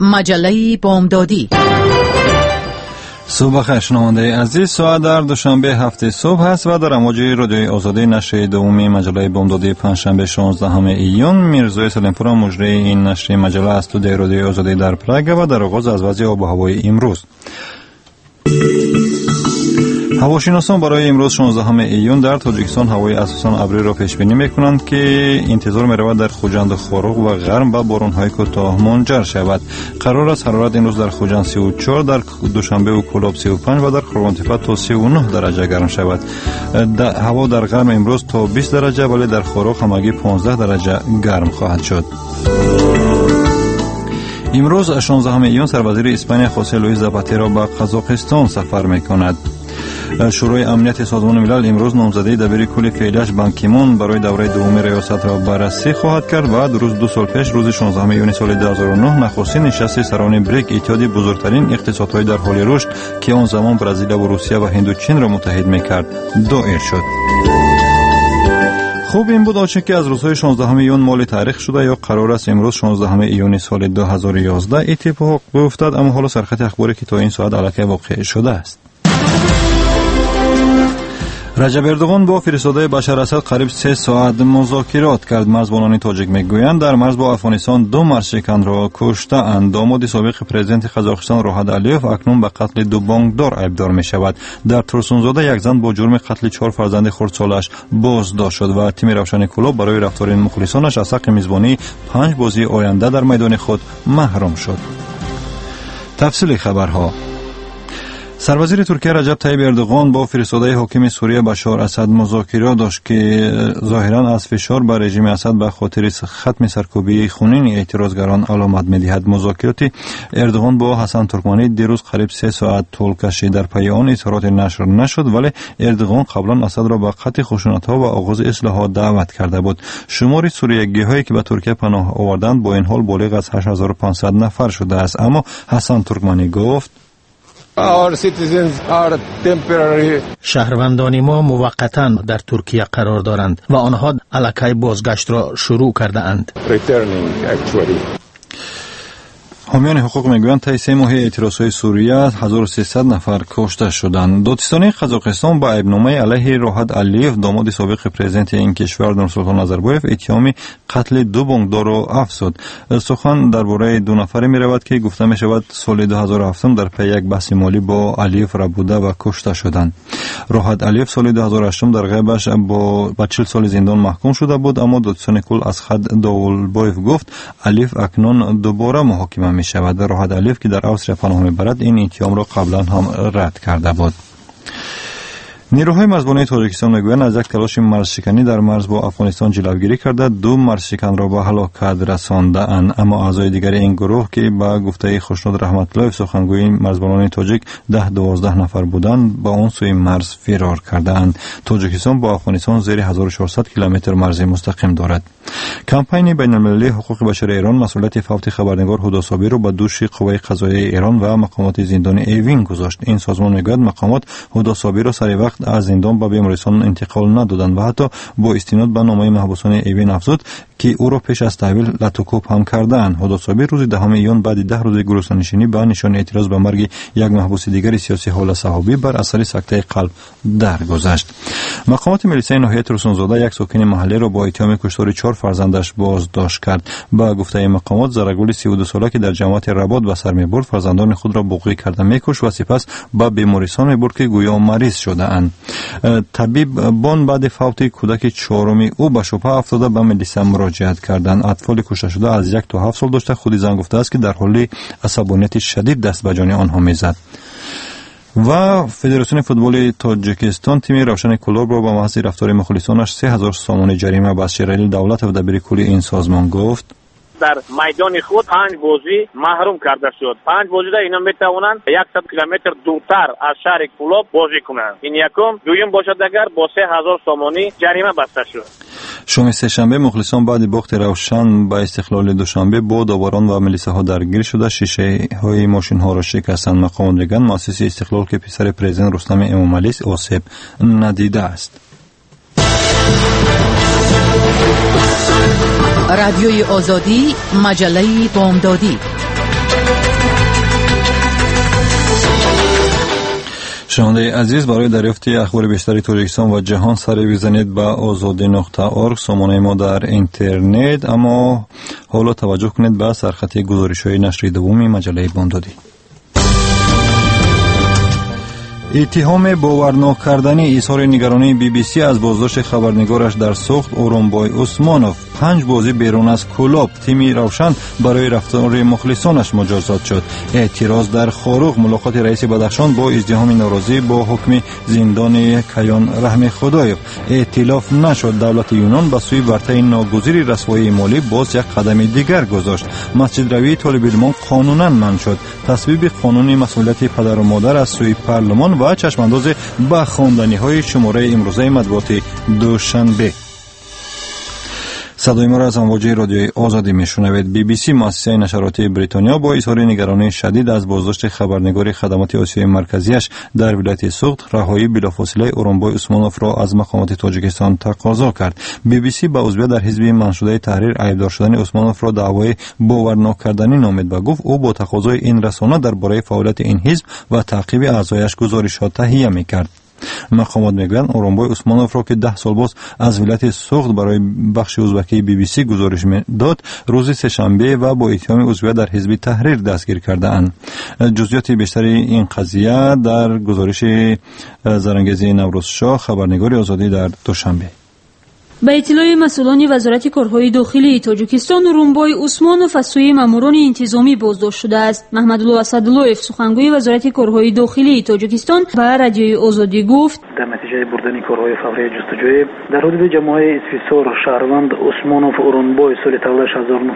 مجله بامدادی. صبح بخیر شنونده عزیز، ساعت در دوشنبه هفته صبح هست و در امواج رادیوی آزادی نشر دوم مجله بامدادی پنجشنبه 16 ایون. میرزای سلیمپور مجری این نشر مجله است تو در رادیوی آزادی در پراگ و در آغاز از وضع آب و هوای امروز. هواشناسان برای امروز 16 ایون در تاجیکستان هوای اساساً ابری را پیش بینی میکنند که انتظار می‌رود در خوجند و خاروق و غرم به باران‌های کوتاه منجر شود. قرار است حرارت امروز در خوجند 34، در دوشنبه و کلاب 35 و در خرمانتفه تا 39 درجه گرم شود. هوا در غرم امروز تا 20 درجه ولی در خاروق همگی 15 درجه گرم خواهد شد. امروز 16 ایون سروزیر اسپانیا خوسه لوئیس زاپاترو به قزاقستان سفر میکند. شورای امنیت سازمان ملل امروز نامزدی دبیر کل فعلیش بان کی مون برای دوره دوم ریاست را بررسی خواهد کرد و روز 2 سال پیش روز 16 ایون سال 2009 نخستین نشست سران بریک اتحادیه بزرگترین اقتصادهای در حال رشد که آن زمان برزیل و روسیه و هند و چین را متحد میکرد دایر شد. خوب این بود آنچه که از روزهای 16 ایون مال تاریخ شده یا قرار است امروز 16 ایون سال 2011 اتفاق بیفتد، اما حالا سرخط اخباری که تا این ساعت الکی واقع شده است. رجب اردوغان با فرستاده بشار اسد قریب 3 ساعت مذاکرات کرد. مرزبانان تاجیک میگویند در مرز با افغانستان 2 مرزشکن را کشته اند. داماد سابق پرزیدنت قزاقستان روحاد علیوف اکنون به قتل 2 بانکدار ایبدار می شود. در ترسونزاده یک زن با جرم قتل 4 فرزند خردسالش بازداشت شد و تیم روشن کلوب برای رفتار مخلصانش از حق میزبانی 5 بازی آینده در میدان خود محروم شد. تفصیل خبرها. سروزیر ترکیه رجب طیب اردوغان با فرستاده حاکم سوریه بشار اسد مذاکره داشت که ظاهرا از فشار بر رژیم اسد به خاطر ختم سرکوبی خونین اعتراضگران علامت می‌دهد. مذاکرات اردوغان با حسن ترکمانی دیروز قریب 3 ساعت طول کشید. در پی آن اظهارات نشر نشد ولی اردوغان قبلا اسد را به قطع خشونت‌ها و آغاز اصلاحات دعوت کرده بود. شمار سوریه‌گی‌هایی که به ترکیه پناه آوردند با این حال بالغ از 8500 نفر شده است، اما حسن ترکمانی گفت شهروندان ما موقتاً در ترکیه قرار دارند و آنها الکی بازگشت را شروع کرده اند. حامیان حقوق میگویند طی 3 ماه اعتراضهای سوریه 1300 نفر کشته شدند. دادستانی قزاقستان با عیبنامه علیه روحاد علیوف داماد سابق پرزیدنت این کشور نورسلطان نظربایف اتهام قتل 2 بانکدار را افزود. سخن درباره 2 نفر می رود که گفته می شود سال 2007 در پی یک بحث مالی با علیوف را بوده و کشته شدند. روحاد علیوف سال 2008 در غیبش با 40 سال زندان محکوم شده بود، اما دادستان کل اسخد داولبایف گفت علیوف اکنون دوباره محاکمه می شود. روحاد علیوف که در اوستریا پناه میبرد این اتهام را قبلا هم رد کرده بود. نیروهای مرزبانی تاجیکستان میگویند از یک تلاش مرزشکنی در مرز با افغانستان جلوگیری کرده 2 مرزشکن را به هلاکت رسانده اند، اما اعضای دیگر این گروه که به گفته خوشنود رحمت الله سخنگوی مرزبانان تاجیک 10-12 نفر بودند با آن سوی مرز فرار کرده اند. تاجیکستان با افغانستان زیر 1400 کیلومتر مرز مستقیم دارد. کمپین بین‌المللی حقوق بشر ایران مسئولیت فوت خبرنگار هدی صابری را به دوش قوه قضاییه ایران و مقامات زندان اوین گذاشت. این سازمان میگوید مقامات هدی صابری را سر وقت از زندان به بیمارستان انتقال ندادند و حتی با استناد به نامه محبوسان اوین افزود که او را پیش از تحویل لاتوکوپ هم کردند. هدی صابری روز 10 ایون بعد 10 روز گروسانشینی به نشان اعتراض به مرگ یک محبوس دیگر سیاسی حال صحابی بر اثر سکته قلب درگذشت. مقامات ملیسه ناحیه ترسونزاده یک ساکن محلی را با اتهام کشتار 4 فرزندش بازداشت کرد. با گفته مقامات زرگول 32 ساله که در جماعت رباط به سر می‌برد فرزندان خود را بغضی کرده می‌کشت و سپس به بیمارستان می‌برد که گویا مریض شده اند. طبیبان بعد فوت کودک 4 او به شبهه افتاده به ملیسه مراجعت کردند. اطفال کشته شده از 1 تا 7 سال داشته. خودی زن گفته است که در حال عصبانیت شدید دست به جان آنها می‌زد. و فدراسیون فوتبال تاجیکستان تیم روشن کلوب را با محض رفتار مخلصانش 3000 سامانه جریمه به شرایط دولت و دبیر کل این سازمان گفت. در میدان خود 5 بازی محروم کرده شد. 5 بازی را اینا میتوانند 100 کیلومتر دورتر از شهر کلوب بازی کنند. این یکم، دویم باشد اگر با 3000 سامانی جریمه بسته شد. شام سه‌شنبه مخلصان بعد باخت روشن با استقلال دوشنبه با داوران و ملیسه ها درگیر شده شیشه های ماشین ها را شکستند. مقام دیگر مؤسس استقلال که پسر پرزیدنت رستم امامعلی آسیب ندیده است. رادیوی آزادی مجله بامدادی شنونده عزیز، برای دریافت اخبار بیشتری تاجیکستان و جهان سری بزنید به azadi.org سامانه ما در اینترنت. اما حالا توجه کنید به سرخط گزارش‌های نشر دوم مجله بامدادی. اتهام باورناکردنی اظهار نگرانی BBC از بازداشت خبرنگارش در سوخت اورونبای عثمانوف. 5 بازی بیرون از کلوب، تیمی روشن برای رفتار مخلصانش مجازات شد. اعتراض در خاروق، ملاقات رئیس بدخشان با ازدحام ناراضی با حکم زندان کیان رحم خدایف. ائتلاف نشد، دولت یونان به سوی ورطه ناگزیر رسوایی مالی باز یک قدم دیگر گذاشت. مسجد روی طالب علمان قانونا منع شد. تصویب قانون مسئولیت پدر و مادر از سوی پارلمان و چشمانداز به خواندنی‌های شماره امروزه مطبوعات دوشنبه. صدای ما را از امواج رادیوی آزادی میشنوید. BBC مؤسسه نشراتی بریتانیا با اظهار نگرانی شدید از بازداشت خبرنگار خدمات آسیای مرکزیش در ولایت سوخت، رهایی بلافاصله اورونبای عثمانوف را از مقامات تاجیکستان تقاضا کرد. BBC به عضویت در حزب منشوده تحریر عیبدار شدن عثمانوف را دعوای باورناکردنی نامید و گفت او با تقاضای این رسانه درباره فعالیت این حزب و تعقیب اعضایش گزارشات تهیه میکرد. مقامات میگویند اورونبای عثمانوف را که 10 سال باز از ولایت سوخت برای بخش ازبکی BBC گزارش داد، روز سه‌شنبه و با اتهام عضویت در حزب تحریر دستگیر کرده اند. جزئیات بیشتری این قضیه در گزارش زرنگزی نوروز شاه، خبرنگار آزادی در دوشنبه. به اطلاع مسئولان وزارت کارهای داخلی تاجیکستان، اورونبای عثمانوف از سوی ماموران انتظامی بازداشت شده است. محمدالله اسدالله‌اف، سخنگوی وزارت کارهای داخلی تاجیکستان، به رادیوی آزادی گفت: در نتیجه بردن کارهای فوری جستجویی در حدود جمعه اسفیسور شهروند عثمانوف اورونبای سال تولد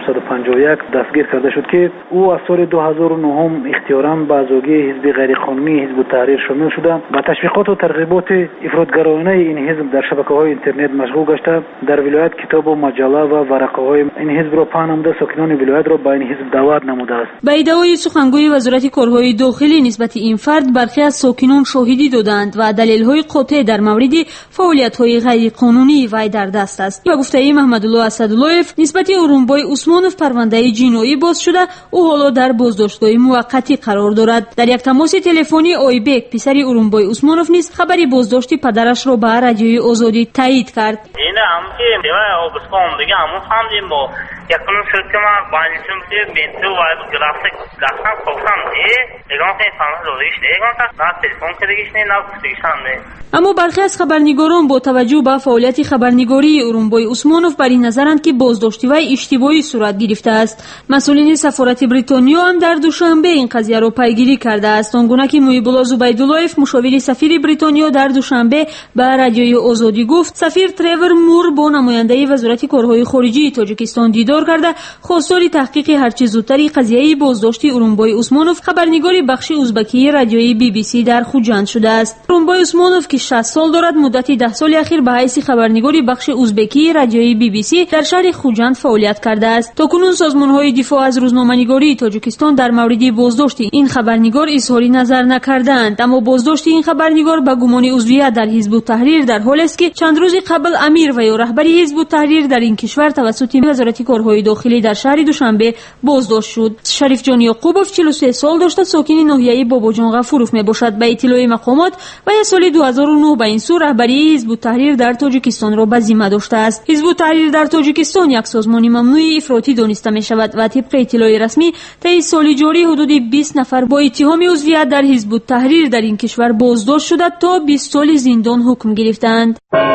1951 دستگیر کرده شد که او از سال 2009 اختیاراً به اعضایی حزب غیرقانونی حزب التحریر شامل شده و تشویقات و ترغیبات افراطگرایانه این حزب در شبکه‌های اینترنت مشغول گشته در ولایت کتاب و مجله و ورقه‌های این حزب را پهن نموده ساکنان ولایت را به این حزب دعوت نموده است. به ادعای سخنگوی وزارت کارهای داخلی نسبت این فرد، برخی از ساکنان شاهدی دادند و دلیل‌های قاطع در مورد فعالیت‌های غیرقانونی وی در دست است. به گفته محمدالله اسدالله‌اف، نسبت اورونبای عثمانوف پرونده جنایی باز شده، او حالا در بازداشتگاه موقتی قرار دارد. در یک تماس تلفنی آیبک، پسر اورونبای عثمانوف، نیز خبری بازداشت پدرش را به رادیوی آزادی تایید کرد. هم که دیوای آبسکام دیگه همون فهمیدیم با یکونون شد که من بانیشون که بینتو و گرافیک لحظا خوفتم اگران که این فهمه رویش اگران که نه تلفون کردگیش نه کفتگیش هم نه. اما برخی از خبرنگاران با توجه به فعالیت خبرنگاری اورونبای عثمانوف بر این نظرند که بازداشتی وی اشتباهی صورت گرفته است. مسئولین سفارت بریتانیا هم در دوشنبه این قضیه را پیگیری کرده است. آنگونه که محیب‌الله زبیدالله‌اف، مشاور سفیر بریتانیا، در دوشنبه به رادیوی آزادی گفت سفیر تریور مور با نماینده وزارت کارهای خارجی تاجیکستان دیدار کرده خواستار تحقیق هرچه زودتر قضیه بازداشت اورونبای عثمانوف، خبرنگار بخش ازبکی رادیوی BBC در خوجند شده است. اورونبای عثمانوف که 60 سال دارد، مدت 10 سال اخیر به حیث خبرنگار بخش ازبکی رادیوی BBC در شهر خوجند فعالیت کرده است. تاکنون سازمان‌های دفاع از روزنامه‌نگاری تاجیکستان در مورد بازداشت این خبرنگار اظهار نظر نکردند، اما بازداشت این خبرنگار به گمان عضویت در حزب التحریر در حالی است که چند روز قبل امیر و یا رهبری حزب التحریر در این کشور توسط وزارت کارهای داخلی در شهر دوشنبه بازداشت شد. شریف جان یعقوبوف 43 سال داشته، ساکن ناحیه باباجان غفوروف میباشد. به اطلاع مقامات و یا سال 2009 به این سو رهبری حزب التحریر در تاجیکستان را به ذمه داشته است. حزب التحریر در تاجیکستان یک سازمان ممنوع افراطی دانسته می شود و طبق اطلاع رسمی طی سال جاری حدود 20 نفر با اتهام عضویت در حزب التحریر در این کشور بازداشت شده تا 20 سال زندان حکم گرفتند.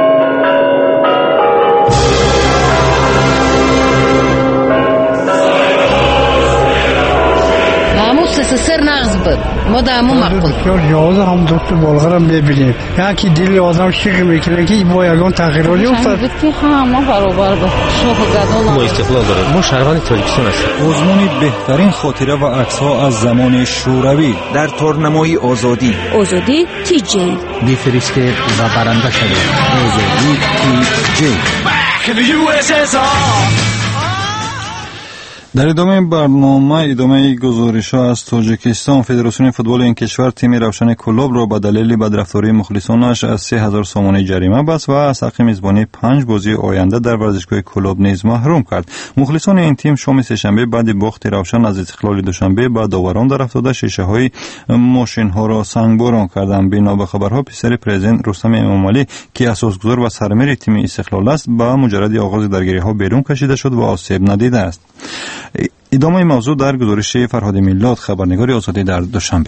سر نغز بود ما در همون مقبول جواز هم دکتر بالغرم ببینیم یکی دلی آدم شیق میکنه که با یگان تغییراتی افتاد بود که همه برابر بود شوق گدال ما استقلال داریم. ما شهروند تاجیکستان هستیم. آزمون بهترین خاطره و عکس‌ها از زمان شوروی در تورنمای آزادی تی جی بفرستید و برنده شدید. آزادی تی جی. در ادامه گزارش‌ها از تاجیکستان، فدراسیون فوتبال این کشور تیم روشن کلوب را به دلیل بدرفتاری مخلصانش از 3000 سومانی جریمه بست و از حق میزبانی 5 بازی آینده در ورزشگاه کلوب نیز محروم کرد. مخلصان این تیم شام سه‌شنبه بعد باخت روشن از استقلال دوشنبه به داوران در افتاده شیشه‌های ماشین‌ها را سنگباران کردند. بنا به خبرها پسر پرزیدنت رستم امامعلی که اساسگذار و سرمیر تیم استقلال است با مجرد آغاز درگیری‌ها بیرون کشیده شد و آسیب ندیده است. ادامه موضوع در گزارش فرهاد میلاد، خبرنگار آزادی در دوشنبه.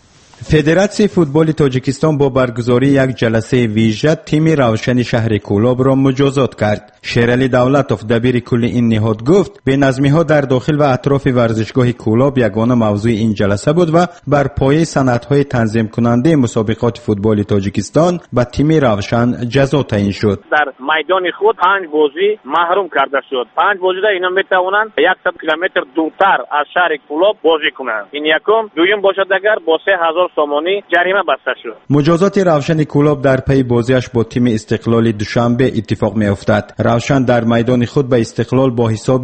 فدراسیون فوتبال تاجیکستان با برگزاری یک جلسه ویژه تیم روشن شهر کولاب را مجازات کرد. شیرعلی دولتوف دبیر کل این نهاد گفت بی‌نظمی‌ها در داخل و اطراف ورزشگاه کولاب یگانه موضوع این جلسه بود و بر پایه سندهای تنظیم کننده مسابقات فوتبال تاجیکستان به تیم روشن جزا تعیین شد. در میدان خود 5 بازی محروم کرده شد. 5 بازی را اینا میتوانند 100 کیلومتر دورتر از شهر کولاب بازی کنند. این یکم، دوم باشد اگر با 3000 سومانی جریمه بسته شد. مجازات روشن کولاب در پی بازیش با تیم استقلال دوشنبه اتفاق میافتد. روشن در میدان خود به استقلال با حساب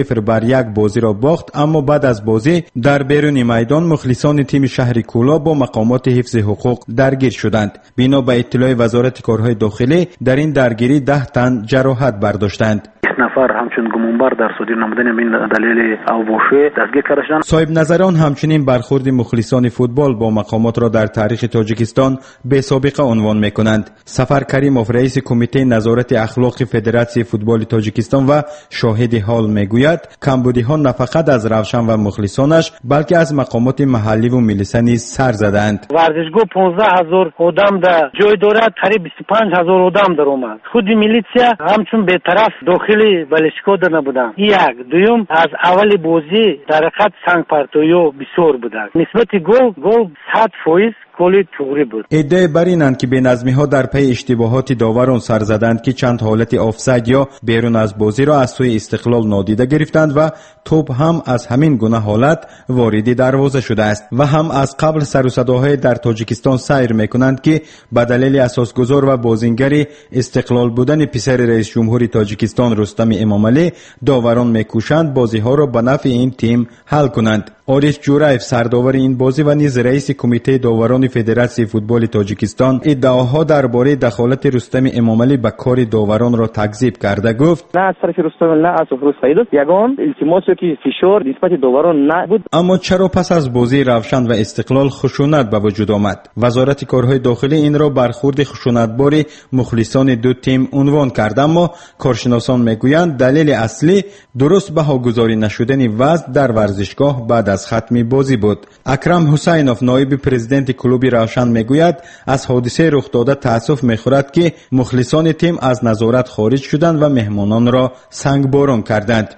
0-1 بازی را باخت، اما بعد از بازی در بیرون میدان مخلصان تیم شهر کولاب با مقامات حفظ حقوق درگیر شدند. بنا به اطلاع وزارت کارهای داخلی در این درگیری 10 تن جراحت برداشتند. نفر همچون گمانبر در صدور نمودن این دلیل اوبوشه دستگیر کرده شدند. صاحب نظران همچنین برخورد مخلصان فوتبال با مقامات را در تاریخ تاجیکستان به سابقه عنوان میکنند. سفر کریموف رئیس کمیته نظارت اخلاق فدراسیون فوتبال تاجیکستان و شاهد حال میگوید کمبودی ها نه فقط از روشن و مخلصانش بلکه از مقامات محلی و ملیسا نیز سر زدند. ورزشگاه 15000 آدم در جای دارد، قریب 25000 آدم در اومد. خود میلیسیا همچون به طرف داخلی بالشکو در نبودن. یک دوم از اول بازی در حقیقت سنگ پرتویی بسیار بودند. نسبت گل 100% گل توری بود. ادعای بر اینند که بی‌نظمی‌ها در پی اشتباهات داوران سر زدند که چند حالت آفساید یا بیرون از بازی را از سوی استقلال نادیده گرفتند و توپ هم از همین گونه حالت وارد دروازه شده است و هم از قبل سر و صداهای در تاجیکستان سیر می‌کنند که به دلیل اساسگذار و بازیگر استقلال بودن پسر رئیس جمهور تاجیکستان رستم امامعلی داوران می‌کوشند بازی‌ها را به نفع این تیم حل کنند. عارف جورایف سرداور این بازی و نیز رئیس کمیته داوران فدراسیون فوتبال تاجیکستان ادعاها درباره دخالت رستم امامعلی به کار داوران را تکذیب کرده گفت نه از طرف رستم نه از سفر سعید یگان التماسی که فشار نسبت داوران نبود. اما چرا پس از بازی روشن و استقلال خشونت به وجود آمد؟ وزارت کارهای داخلی این را برخورد خشونتبار مخلصان دو تیم عنوان کرد، اما کارشناسان میگویند دلیل اصلی درست بهاگذاری نشدن وضع در ورزشگاه بعد از ختم بازی بود. اکرم حسینوف نایب پرزیدنت کلوب روشن میگوید از حادثه رخ داده تأسف میخورد که مخلصان تیم از نظارت خارج شدند و مهمانان را سنگباران کردند.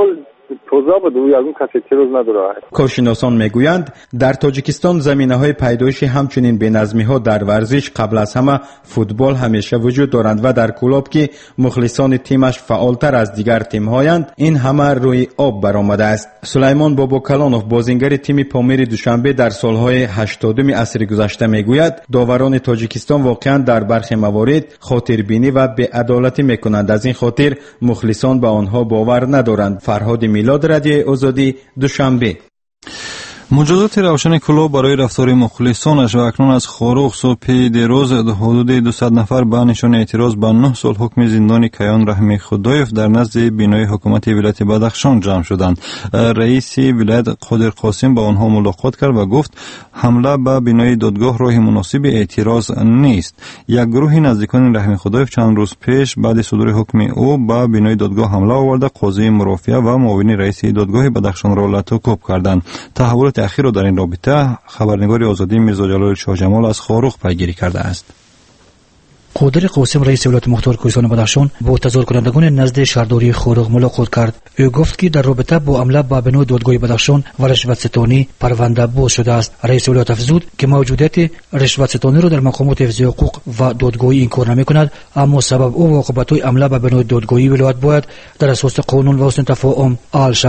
کارشناسان میگویند در تاجیکستان زمینه‌های پیدایش همچنین بی‌نظمی‌ها در ورزش قبل از همه فوتبال همیشه وجود دارند و در کلوب که مخلصان تیمش فعالتر از دیگر تیم‌هایند این همه روی آب برآمده است. سلیمان باباکلانوف بازیگر تیم پامیر دوشنبه در سالهای 80 عصر گذشته میگوید داوران تاجیکستان واقعا در برخی موارد خاطربینی و بی‌عدالتی میکنند، از این خاطر مخلصان به آنها باور ندارند. فرهاد میلاد، رادیو آزادی، دوشنبه. مجازات روشن کلوب برای رفتار مخلصانش و اکنون از خاروخ صبح دیروز حدود 200 نفر به نشان اعتراض به 9 سال حکم زندان کیان رحمی خدایف در نزد بینای حکومت ولایت بدخشان جمع شدند. رئیس ولایت قادر قاسم با آنها ملاقات کرد و گفت حمله به بینای دادگاه راه مناسب اعتراض نیست. یک گروه نزدیکان رحمی خدایف چند روز پیش بعد صدور حکم او به بینای دادگاه حمله آورده قاضی مرافعه و معاون رئیس دادگاه بدخشان را لطوکوب کردند. تحولات اخیر را در این رابطه خبرنگار آزادی میرزا جلال شاه جمال از خاروخ پیگیری کرده است. قادر قاسم رئیس ولایت مختار کوهستان بدخشان با تظاهر کنندگان نزد شهرداری خاروخ ملاقات کرد. او گفت که در رابطه با حمله به بنای دادگاه بدخشان و رشوت ستانی پرونده باز شده است. رئیس ولایت افزود که موجودیت رشوت ستانی را در مقامات حفظ حقوق و دادگاهی انکار نمی‌کند، اما سبب او عاقبت‌های حمله به بنای دادگاهی ولایت باید در اساس قانون و حسن تفاهم حل شوند.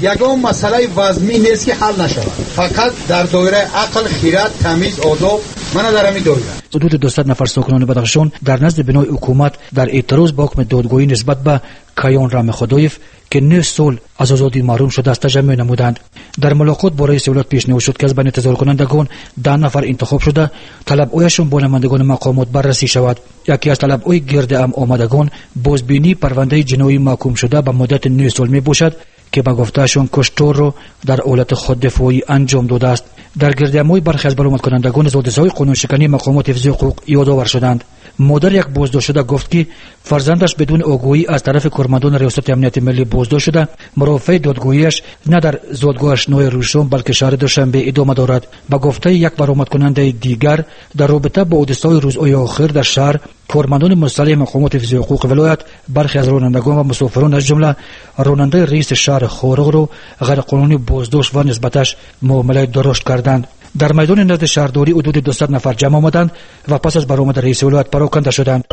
یگان مسئله وزمی نیست که حل نشود، فقط در دایره عقل، خیرات، تمیز، آداب من در همین دایره. حدود 200 نفر ساکنان بدخشان در نزد بنای حکومت در اعتراض با حکم دادگاهی نسبت به کیان رامخدایف که 9 سال از آزادی محروم شده است تجمع نمودند. در ملاقات با رئیس دولت پیشنهاد شد که از بین انتظار کنندگان 10 نفر انتخاب شده طلب‌هایشان با نمایندگان مقامات بررسی شود. یکی از طلب‌های گرد هم آمدگان بازبینی پرونده جنایی محکوم شده به مدت 9 سال می باشد که به گفتهشان کشتار را در حالت خوددفاعی انجام داده است. در گردهمای برخی از برآمد کنندگان از حادثه‌های قانون شکنی مقامات حفظ حقوق یادآور شدند. مادر یک بازداشت شده گفت که فرزندش بدون آگاهی از طرف کارمندان ریاست امنیت ملی بازداشت شده. مرافع دادگاهیش نه در زادگاه آشنای روشن بلکه شهر دوشنبه ادامه دارد. به گفته یک برآمد کننده دیگر در رابطه با حادثه‌های روزهای آخر در شهر، کارمندان مسلح مقامات حفظ حقوق ولایت برخی از رانندگان و مسافران از جمله راننده رئیس شهر خارق را غیر قانونی بازداشت و نسبتش معامله درشت کردند. در میدان نزد شهرداری حدود 200 نفر جمع آمدند و پس از برآمد رئیس ولایت پراکنده شدند.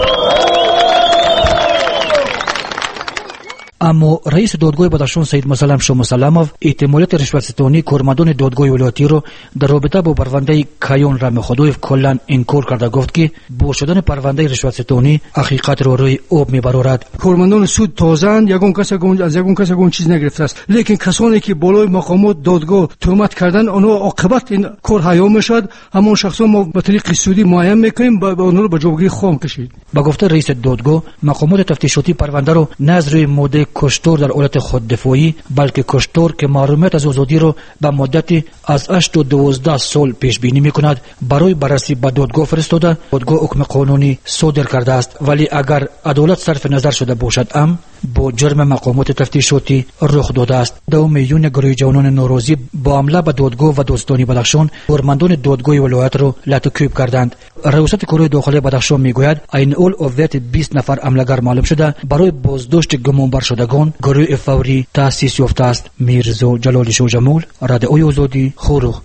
اما رئیس دادگاه بدخشان سید مسلم شاه مسلموف احتمالیت رشوت‌ستانی کارمندان دادگاه ولایتی را در رابطه با پرونده کیان رامخدایف کلا انکار کرده گفت که با شدن پرونده رشوت‌ستانی حقیقت را روی آب میبرد. کارمندان سود تازه‌اند، یگان کس از یگان کس چیز نگرفته است، لیکن کسانی که بالای مقامات دادگاه تهمت کردن آنها عاقبت این کار حیا میشد، همون شخصا ما به طریق سودی معین میکنیم با آنها را به جوابگیری خواهم کشید. با گفته رئیس دادگاه مقامات تفتیشاتی پرونده را نه از روی ماده کشتار در حالت خوددفاعی بلکه کشتار که محرومیت از آزادی را به مدتی از 8 تا 12 سال پیش بینی میکند برای بررسی به دادگاه فرستاده. دادگاه حکم قانونی صادر کرده است، ولی اگر عدالت صرف نظر شده باشد با جرم مقامات تفتیشاتی رخ داده است. 2 میلیون گروه جوانان ناراضی با حمله به دادگاه و دادستانی بدخشان کارمندان دادگاه ولایت را لطوکیب کردند. ریاست کارهای داخلی بدخشان میگوید این اول هویت 20 نفر حمله‌گر معلوم شده. برای بازداشت گمانبر شدگان گروه فوری تأسیس یافته است. میرزا جلال شاه جمال، رادیوی آزادی، خورخ.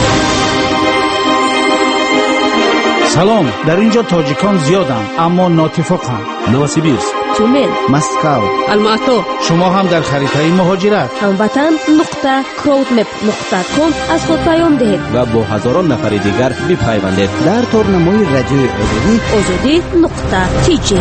سلام، در اینجا تاجیکان زیادند اما ناتفاقند. نوسیبیرسک، تونل، مسکو، الماتو. شما هم در خریدهای مهاجرت هموطن.crowdmap.com از خود پیام دهید و با هزاران نفر دیگر بپیوندید در تورنمای رادیوی آزادی.tj.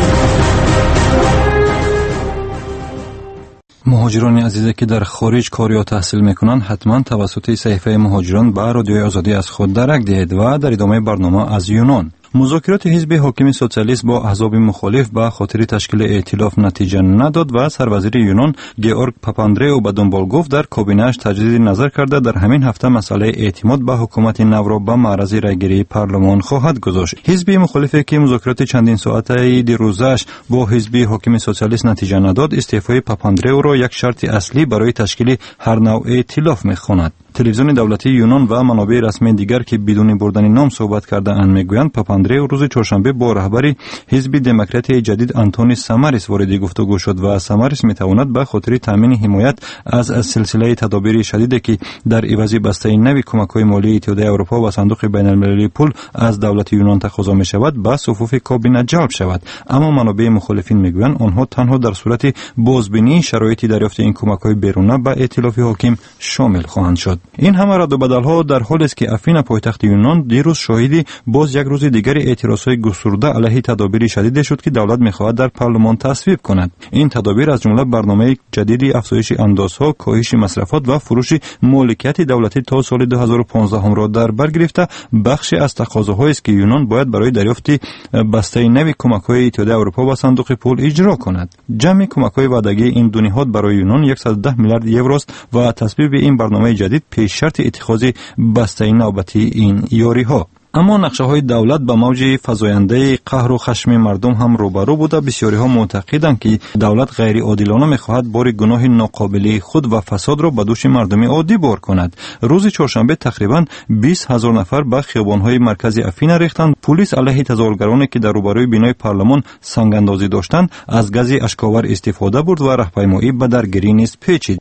مهاجران عزیزی که در خارج کار یا تحصیل میکنند حتما توسط صحیفه مهاجران به رادیوی آزادی از خود درک دهید. و در ادامه برنامه از یونان مذاکرات حزب حاکم سوسیالیست با احزاب مخالف به خاطر تشکیل ائتلاف نتیجه نداد و سروزیر یونان گئورگ پاپاندرئو به دنبال گفت در کابینه‌اش تجدید نظر کرده در همین هفته مسئله اعتماد به حکومت نو را به معرض رأیگیری پارلمان خواهد گذاشت. حزب مخالفی که مذاکرات چندین ساعته دیروزش با حزب حاکم سوسیالیست نتیجه نداد استعفای پاپاندرئو را یک شرط اصلی برای تشکیل هر نوع ائتلاف می‌خواند. تلویزیون دولتی یونان و منابع رسمی دیگر که بدون بردن نام صحبت کرده اند میگویند پاپاندرئو روز چهارشنبه با رهبر حزب دموکرات جدید آنتونی ساماریس وارد گفتگو شد و ساماریس میتواند به خاطر تامین حمایت از سلسله تدابیر شدیدی که در عوض بسته نوی کمک‌های مالی اتحادیه اروپا و صندوق بین‌المللی پول از دولت یونان تقاضا میشود به صفوف کابینه جلب شود. اما منابع مخالفین میگویند آنها تنها در صورت بازبینی شرایط دریافت این کمک‌های بیرونه به ائتلاف حاکم شامل خواهند شد. این همه رد و بدل‌ها در حالی است که افین پایتخت یونان دیروز شاهد باز یک روز دیگر اعتراض‌های گسترده علیه تدابیر شدید شد که دولت می‌خواهد در پارلمان تصویب کند. این تدابیر از جمله برنامه جدید افزایش اندازها، کاهش مصرفات و فروش مالکیت دولتی تا سال 2015 را در بر گرفته بخشی از تقاضاهایی است که یونان باید برای دریافت بسته نوی کمک‌های اتحادیه اروپا و صندوق پول اجرا کند. جمع کمک‌های وعده‌ای این دو نهاد برای یونان 110 میلیارد یورو است و تصویب این برنامه جدید پیش شرط اتخاذ بسته نوبتی این یاری‌ها. اما نقشه‌های دولت با موج فزاینده قهر و خشم مردم هم روبرو بوده. بسیاری‌ها معتقدند که دولت غیر عادلانه می‌خواهد بار گناه ناقابل خود و فساد را به دوش مردم عادی بار کند. روز چهارشنبه تقریباً 20,000 نفر به خیابان‌های مرکزی افین ریختند. پلیس علیه تظاهرگرانی که در روبروی بینای پارلمان سنگ‌اندازی داشتند از گاز اشک‌آور استفاده برد و راهپیمایی به درگیری نیز پیچید.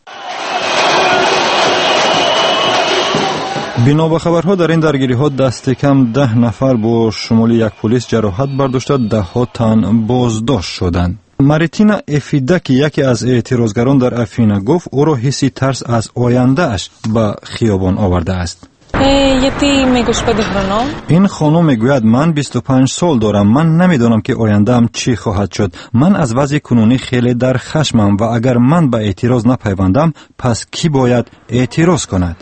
بنا به خبرها در این درگیری‌ها دست کم 10 نفر با شمول یک پلیس جراحت برداشته، 10 تن بازداشت شدند. ماریتینا افیدا که یکی از اعتراضگران در افینا گفت او را حسی ترس از آینده اش به خیابان آورده است. این خانم میگوید من 25 سال دارم، من نمیدانم که آینده‌ام چی خواهد شد. من از وضع کنونی خیلی در خشمم و اگر من به اعتراض نپیوندم پس کی باید اعتراض کند؟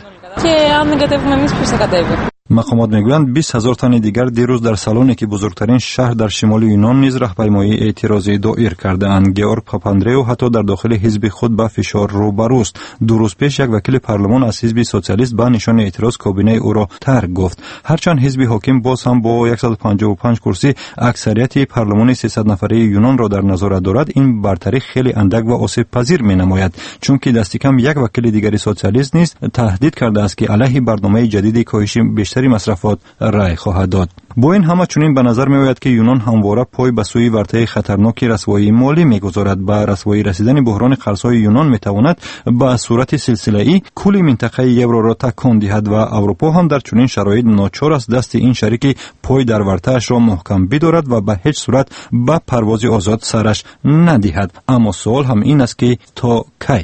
مقامات میگویند 20,000 تن دیگر دیروز در سالونی که بزرگترین شهر در شمال یونان نیز راهپیمایی اعتراضی دایر کرده‌اند. گیورگ پاپاندریو حتی در داخل حزب خود به فشار روبروست. 2 روز پیش یک وکیل پارلمان از حزب سوسیالیست به نشان اعتراض کابینه او را ترک گفت. هرچند حزب حاکم باز هم با 155 کرسی اکثریت پارلمان 300 نفره یونان را در نظارت دارد، این برتری خیلی اندک و آسیب پذیر می‌نماید، چون که دست کم یک وکیل دیگری سوسیالیست نیز تهدید کرده است که علیه برنامه جدید کاهش بیشتری مصرفات رای خواهد داد. با این همه چنین به نظر می‌آید که یونان همواره پای به سوی ورطه خطرناک رسوایی مالی می‌گذارد. به رسوایی رسیدن بحران قرض‌های یونان می‌تواند به صورت سلسله‌ای کل منطقه یورو را تکان دهد و اروپا هم در چنین شرایط ناچار است دست این شریک پای در ورطه‌اش را محکم بدارد و به هیچ صورت به پرواز آزاد سرش ندهد. اما سوال هم این است که تا کی؟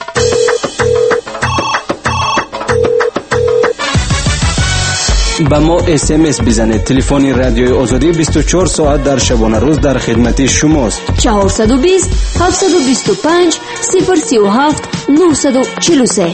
با ما SMS بزنید. تلفن رادیوی آزادی 24 ساعت در شبانه روز در خدمت شماست. 420 725 037 943.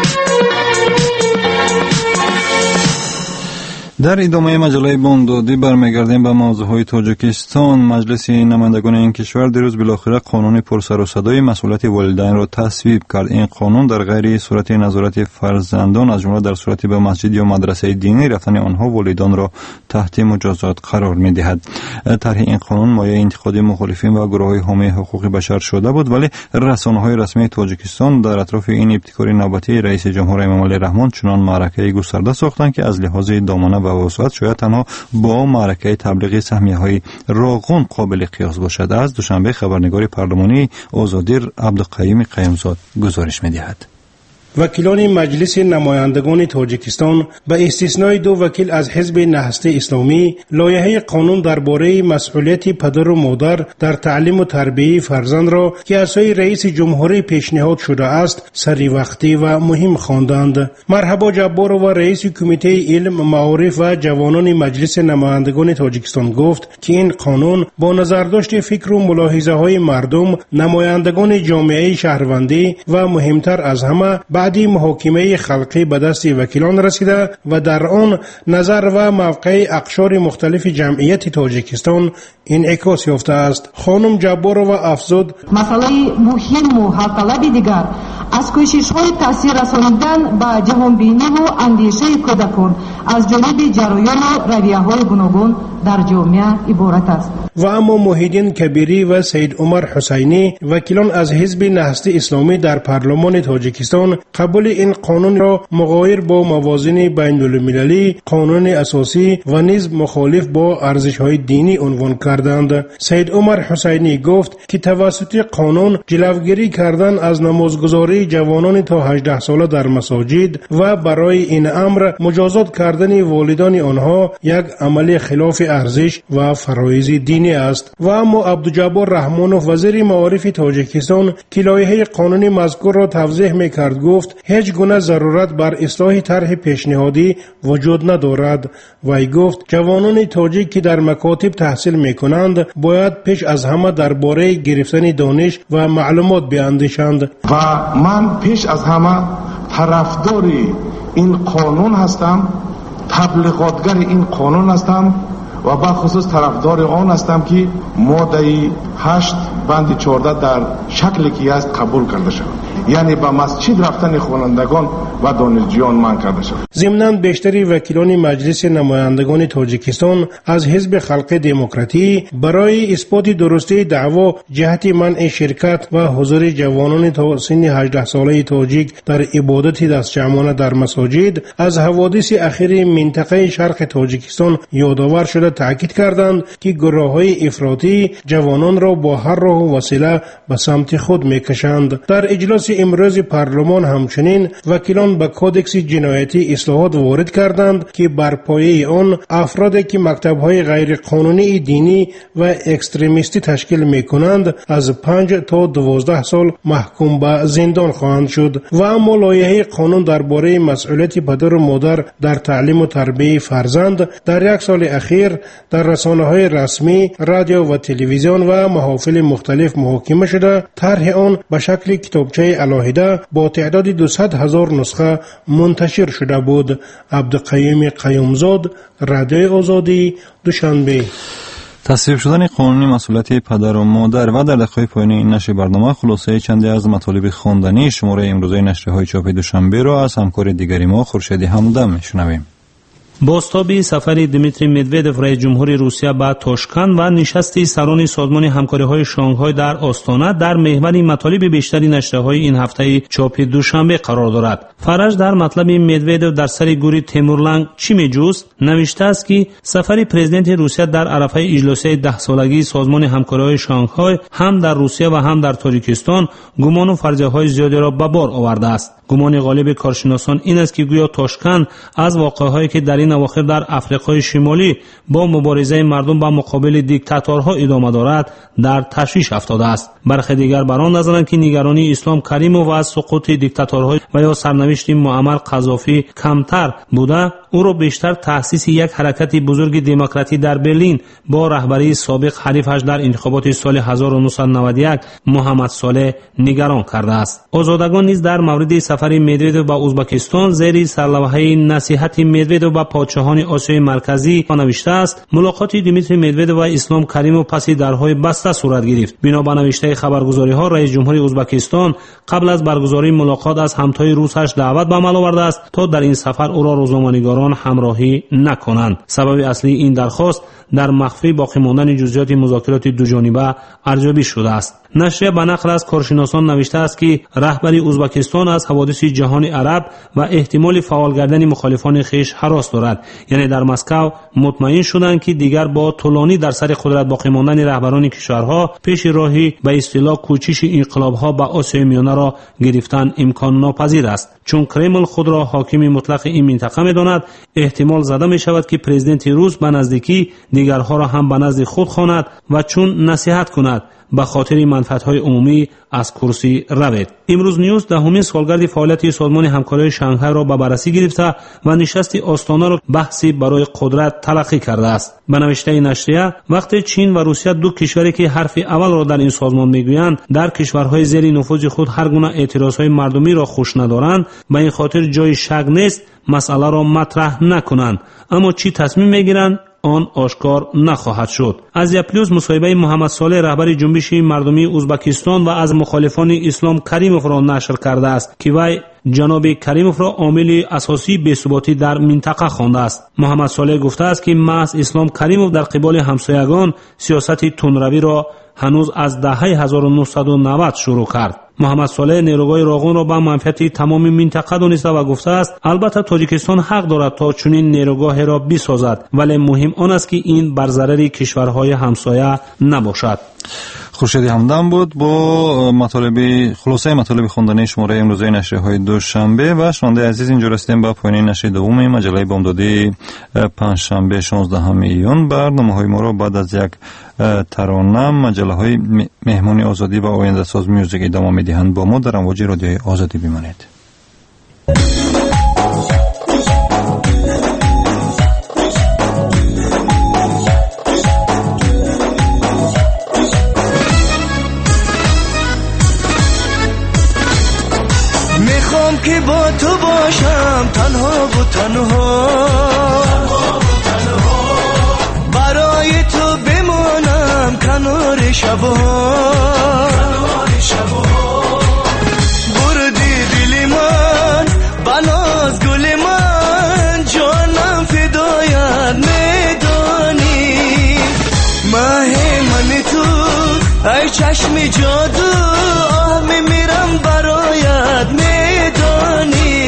در ادامه مجله بامدادی برمیگردیم به موضوعهای تاجیکستان. مجلس نمایندگان این کشور دیروز بالاخره قانون پرسر و صدای مسئولیت والدین را تصویب کرد. این قانون در غیر صورت نظارت فرزندان از جمله در صورت به مسجد یا مدرسه دینی رفتن آنها والدان را تحت مجازات قرار می‌دهد. طرح این قانون مایه انتقاد مخالفین و گروه‌های حامی حقوق بشر شده بود، ولی رسانه‌های رسمی تاجیکستان در اطراف این ابتکار نوبتی رئیس جمهور امام علی رحمان چنان معرکه گسترده ساختند که از لحاظ دامنه و وسعت شاید تنها با معرکه تبلیغ سهمیه‌های راغون قابل قیاس باشد. از دوشنبه خبرنگار پارلمانی آزادی عبدالقیوم قیمزاد گزارش می‌دهد. وکیلان مجلس نمایندگان تاجیکستان به استثنای 2 وکیل از حزب نهضت اسلامی لایحه قانون درباره مسئولیت پدر و مادر در تعلیم و تربیت فرزند را که از سوی رئیس جمهوری پیشنهاد شده است سری وقتی و مهم خواندند. مرحبا جبار و رئیس کمیته علم، معارف و جوانان مجلس نمایندگان تاجیکستان گفت که این قانون با نظرداشت فکر و ملاحظه های مردم، نمایندگان جامعه شهروندی و مهمتر از همه بعدی محاکمه خلقی به دست وکیلان رسیده و در آن نظر و موقع اقشار مختلف جمعیت تاجیکستان انعکاس یافته است. خانم جبارова افزود: مسئله مهم و حل دیگر از کوشش‌های تاثیر رساندن به جهانبینی و اندیشه کودکان از جانب جریان و رویه‌های گوناگون در جامعه عبارت است. و اما محیدین کبیری و سید عمر حسینی وکیلان از حزب نهضت اسلامی در پارلمان تاجیکستان قبول این قانون را مغایر با موازین بین المللی، قانون اساسی و نیز مخالف با ارزش‌های دینی عنوان کردند. سید عمر حسینی گفت که توسط قانون جلوگیری کردن از نمازگزاری جوانان تا 18 ساله در مساجد و برای این امر مجازات کردن والدان آنها یک عمل خلاف ارزش و فرایض دینی است. و اما عبدالجبار رحمانوف وزیر معارف تاجیکستان که لایحه قانونی مذکور را توضیح می‌کرد گفت هیچ گونه ضرورت بر اصلاح طرح پیشنهادی وجود ندارد. وی گفت جوانان تاجیک که در مکاتب تحصیل می‌کنند باید پیش از همه درباره گرفتن دانش و معلومات بیاندیشند. و من پیش از همه طرفدار این قانون هستم، تبلیغاتگر این قانون هستم و به خصوص طرفدار آن هستم که ماده 8 بند 14 در شکلی که است قبول کرده شود، یعنی به مسجد رفتن خوانندگان و دانشجویان منع کرده شود. ضمناً بیشتری وکیلان مجلس نمایندگان تاجیکستان از حزب خلق دموکراتی برای اثبات درستی دعوا جهت منع شرکت و حضور جوانان تا سن 18 ساله تاجیک در عبادت دستجمعانه در مساجد از حوادث اخیر منطقه شرق تاجیکستان یادآور شده تاکید کردند که گروه‌های افراطی جوانان را با هر راه و وسیله به سمت خود می‌کشند. در اجلاس اجلاس امروز پارلمان همچنین وکیلان به کودکس جنایتی اصلاحات وارد کردند که بر پایه آن افرادی که مکتب‌های غیر قانونی دینی و اکستریمیستی تشکیل می‌کنند از 5 تا 12 سال محکوم به زندان خواهند شد و اما لایحه قانون درباره مسئولیت پدر و مادر در تعلیم و تربیت فرزند در یک سال اخیر در رسانه‌های رسمی، رادیو و تلویزیون و محافل مختلف محاکمه شده. طرح آن به شکل کتابچه علاهده با تعداد 200,000 نسخه منتشر شده بود. عبدالقیوم قیومزاد، رادیو آزادی، دوشنبه. تصویب شدن قانونی مسئولیت پدر و مادر و در دقایق پایانی این نشر برنامه خلاصه چندی از مطالب خواندنی شماره امروزه نشریه‌های چاپی دوشنبه را از همکار دیگری ما خورشید همدم میشنویم. بازتابی سفر دیمیتری مدودف رئیس جمهور روسیه به تاشکند و نشست سران سازمان همکاری‌های شانگهای در آستانه در محور مطالب بیشتری نشریه‌های این هفته چاپی دوشنبه قرار دارد. فرج در مطلب مدودف در سر گوری تیمورلنگ چی میجوست نوشته است که سفر پرزیدنت روسیه در عرفه اجلاسی 10 سالگی سازمان همکاری‌های شانگهای هم در روسیه و هم در تاجیکستان گمان و فرضیه‌های زیادی را به بار آورده است. گمان غالب کارشناسان این است که گویا تاشکند از واقعهایی که در این اواخر در افریقای شمالی با مبارزه مردم با مقابل دیکتاتورها ادامه دارد در تشویش افتاده است. برخی دیگر بر آن نظرند که نگرانی اسلام کریموف از سقوط دیکتاتورها و یا سرنوشت معمر قذافی کمتر بوده، او را بیشتر تأسیس یک حرکت بزرگ دموکراتی در برلین با رهبری سابق حریفش در انتخابات سال 1991 محمد صالح نگران کرده است. آزادگان نیز در مورد سفر مدودف به ازبکستان زیر سرلوحه نصیحت مدودف به پادشاهان آسیای مرکزی نوشته است ملاقات دیمیتری مدودف و اسلام کریموف پس درهای بسته صورت گرفت. بنا به نوشته خبرگزاری‌ها رئیس جمهور ازبکستان قبل از برگزاری ملاقات از همتای روسش دعوت به عمل آورده است تا در این سفر او را روزنامه‌نگاران همراهی نکنند. سبب اصلی این درخواست در مخفی باقی ماندن جزئیات مذاکرات دوجانبه ارزیابی شده است. نشریه به نقل از کارشناسان نوشته است که رهبری ازبکستان از حوادث جهان عرب و احتمال فعال گردن مخالفان خویش هراس دارد. یعنی در مسکو مطمئن شدند که دیگر با طولانی در سر قدرت باقی ماندن رهبران کشورها پیش راهی به اصطلاح کوچش انقلاب‌ها به آسیای میانه را گرفتن امکان ناپذیر است. چون کرمل خود را حاکم مطلق این منطقه می‌داند، احتمال زده می‌شود که پرزیدنت روس به نزدیکی دیگرها را هم به نزد خود خواند و چون نصیحت کند به خاطر منفعت‌های عمومی از کرسی روید. امروز نیوز دهمین سالگرد فعالیت سازمان همکاری شانگهای را به بررسی گرفته و نشست آستانه را بحثی برای قدرت تلقی کرده است. به نوشته نشریه وقتی چین و روسیه دو کشوری که حرف اول را در این سازمان میگویند در کشورهای زیر نفوذ خود هر گونه اعتراضهای مردمی را خوش ندارند، به این خاطر جای شک نیست مسئله را مطرح نکنند، اما چی تصمیم میگیرند آن آشکار نخواهد شد. از یپلیوس مصاحبه محمد صالح رهبر جنبش مردمی ازبکستان و از مخالفان اسلام کریموف را نشر کرده است که وی جناب کریموف را عامل اساسی بی‌ثباتی در منطقه خوانده است. محمد صالح گفته است که محض اسلام کریموف در قبال همسایگان سیاست تندروی را هنوز از دهه 1990 شروع کرد. محمد صالح نیروگاه راغون را به منفعت تمام منطقه دانسته و گفته است البته تاجیکستان حق دارد تا چنین نیروگاه را بسازد، ولی مهم آن است که این بر ضرر کشورهای همسایه نباشد. خورشید همدم بود با خلاصه مطالب خواندنی شماره امروزه نشریه‌های دوشنبه و شنونده عزیز اینجا رسیدیم به پایان نشر دوم مجله بامدادی پنجشنبه 16 ایون. برنامه‌های ما را بعد از یک ترانه مجله‌های مهمانی آزادی و آینده ساز میوزیک ادامه می‌دهند. با ما در امواج رادیوی آزادی بمانید. که با تو باشم تنها و تنها برای تو بمانم کنار شبها بردی دل من بناز گل من جانم فدایت میدانی ماه من تو ای چشم جادو آه میمیرم برایت میدانی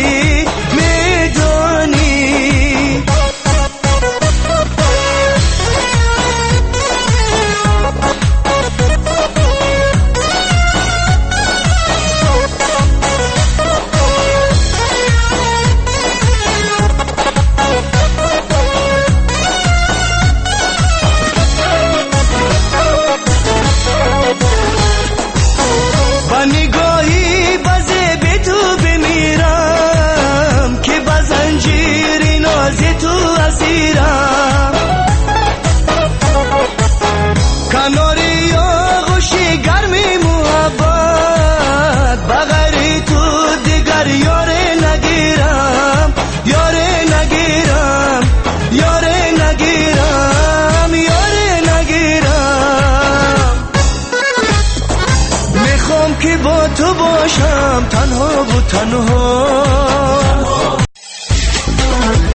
تنها و تنها